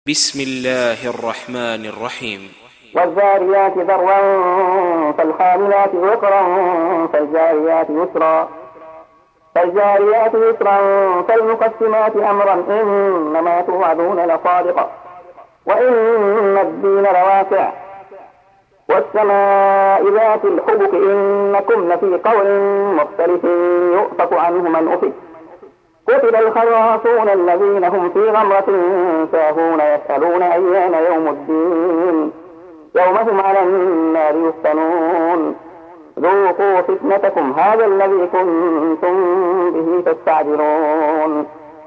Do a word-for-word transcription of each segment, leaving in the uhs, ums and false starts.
بسم الله الرحمن الرحيم. والذاريات ذروا فالحاملات وقرا فالجاريات يسرا فالجاريات يسرا فالمقسمات أمرا إنما توعدون لصادق وإن الدين لواقع والسماء ذات الحبك إنكم لفي قول مختلف يؤفك عنه من أفك قتل الخراصون الذين هم في غمرة ساهون يسألون أيان يوم الدين يوم هم على النار يفتنون ذوقوا فتنتكم هذا الذي كنتم به تستعجلون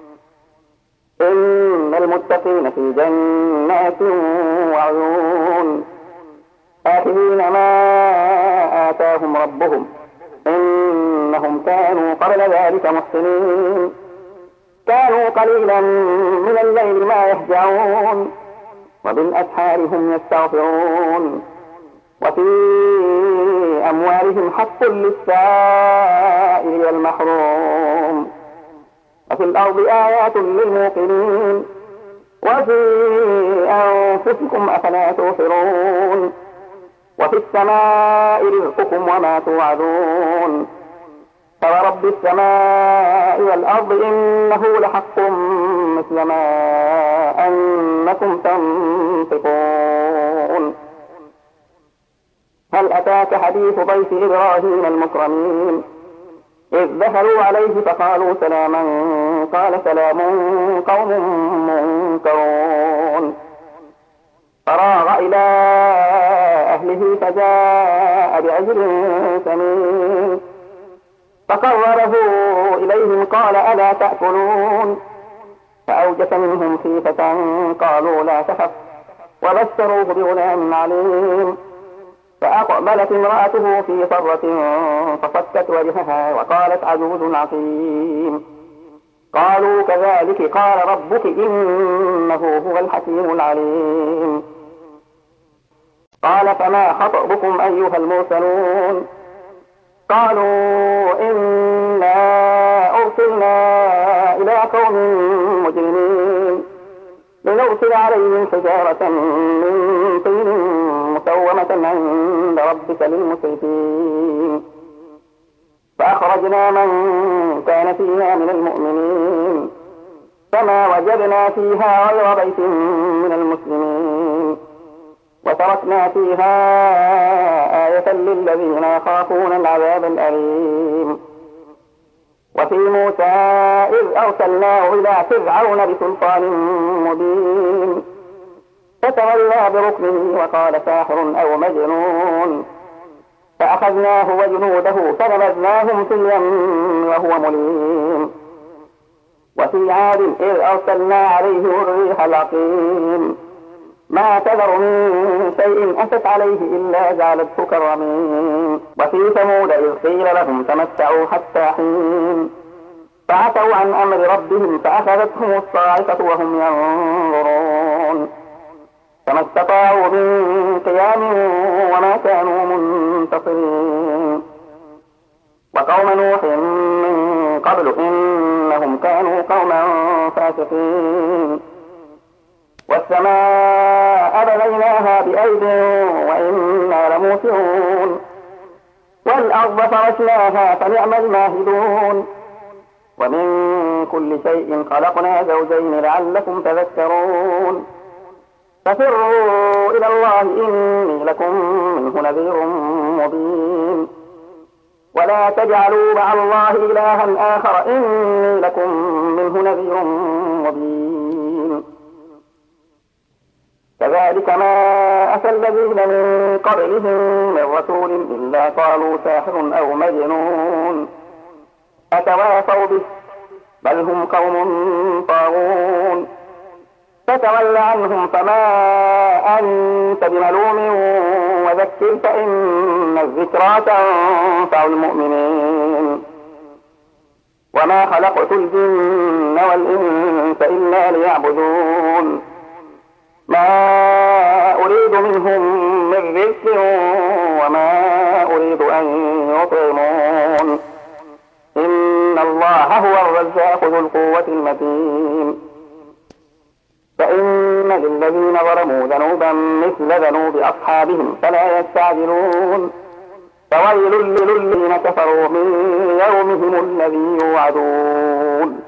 إن المتقين في جنات وعيون آخذين ما آتاهم ربهم إنهم كانوا قبل ذلك محسنين كانوا قليلا من الليل ما يهجعون وبالأسحار هم يستغفرون وفي أموالهم حق للسائل والمحروم وفي الأرض آيات للموقنين وفي أنفسكم أفلا تبصرون وفي السماء رزقكم وما توعدون فورب السماء والأرض إنه لحق مثل ما أنكم تنطقون هل أتاك حديث ضيف إبراهيم المكرمين إذ دخلوا عليه فقالوا سلاما قال سلام قوم منكرون فراغ إلى أهله فجاء بعجل سمين فقربه إليهم قال ألا تأكلون فأوجس منهم خيفة قالوا لا تخف وبشروه بغلام عليم فأقبلت امرأته في صرة فصكت وجهها وقالت عجوز عقيم قالوا كذلك قال ربك إنه هو الحكيم العليم قال فما خطبكم أيها المرسلون قالوا إنا أرسلنا إلى قوم مجرمين لنرسل عليهم حجارة من طين مسومة عند ربك للمسرفين فأخرجنا من كان فيها من المؤمنين فما وجدنا فيها غير بيت من المسلمين وتركنا فيها آية للذين يخافون العذاب الأليم وفي موسى إذ أرسلناه إلى فرعون بسلطان مبين فتولى بركنه وقال ساحر أو مجنون فأخذناه وجنوده فنبذناهم في اليم وهو مليم وفي عاد إذ أرسلنا عليهم الريح العقيم ما تذر من شيء أتت عليه إلا جعلته كالرميم وفي ثمود إذ قيل لهم تمتعوا حتى حين فعتوا عن أمر ربهم فأخذتهم الصاعقة وهم ينظرون فما استطاعوا من قيام وما كانوا منتصرين وقوم نوح من قبل إنهم كانوا قوما فاسقين والسماء بنيناها بأيد وإنا لموسعون والأرض فرشناها فنعم الماهدون ومن كل شيء خلقنا زوجين لعلكم تذكرون ففروا إلى الله إني لكم منه نذير مبين ولا تجعلوا مع الله إلها آخر إني لكم منه نذير مبين كذلك ما أتى الذين من قبلهم من رسول إلا قالوا ساحر أو مجنون أتواصوا به بل هم قوم طاغون فتول عنهم فما أنت بملوم وذكر فإن الذكرى تنفع المؤمنين وما خلقت الجن والإنس إلا ليعبدون ما أريد منهم من رزق وما أريد أن يطعمون إن الله هو الرزاق ذو القوة المتين فإن للذين ظلموا ذنوبا مثل ذنوب أصحابهم فلا يستعجلون فويل للذين كفروا من يومهم الذي يوعدون